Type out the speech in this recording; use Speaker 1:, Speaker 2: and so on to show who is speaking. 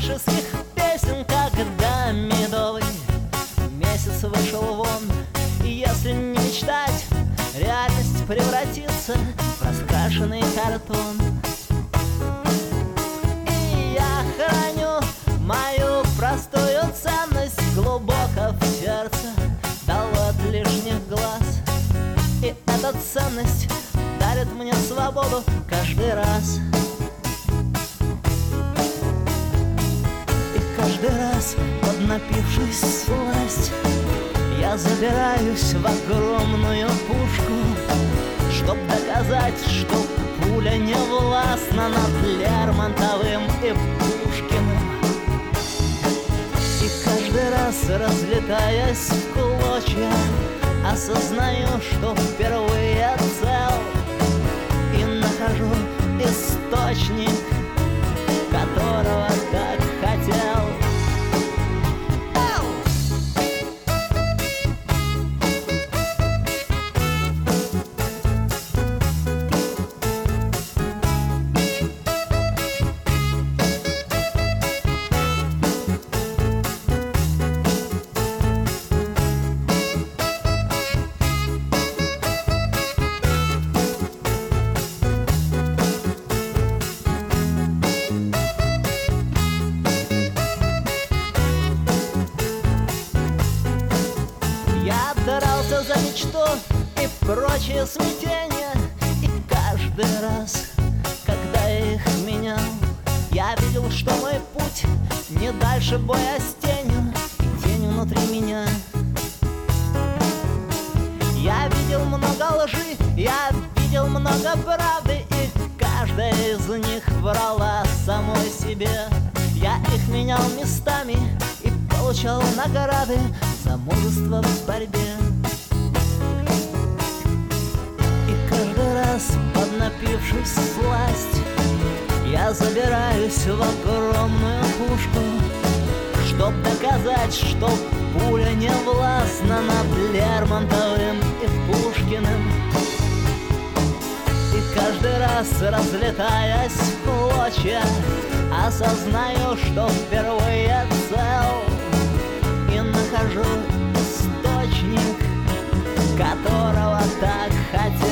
Speaker 1: мальчишеских песен, когда медовый месяц вышел вон. И если не мечтать, реальность превратится в раскрашенный картон. И я храню мою простую ценность глубоко в сердце, дал от лишних глаз. И эта ценность дарит мне свободу каждый раз. И каждый раз, поднапившись всласть, я забираюсь в огромную пушку, чтоб доказать, что пуля не властна над Лермонтовым и Пушкиным. И каждый раз, разлетаясь в клочья, осознаю, что впервые цел, и нахожу источник, которого так хотел. Я дрался за мечту и прочие смятения, и каждый раз, когда я их менял, я видел, что мой путь не дальше боя с тенью, и тень внутри меня. Я видел много лжи, я видел много правды, и каждая из них врала самой себе. Я их менял местами и получал награды за мужество в борьбе. И каждый раз, поднапившись всласть, я забираюсь в огромную пушку, чтоб доказать, что пуля не властна над Лермонтовым и Пушкиным. И каждый раз, разлетаясь в клочья, осознаю, что впервые цел, и нахожу источник, которого так хотел.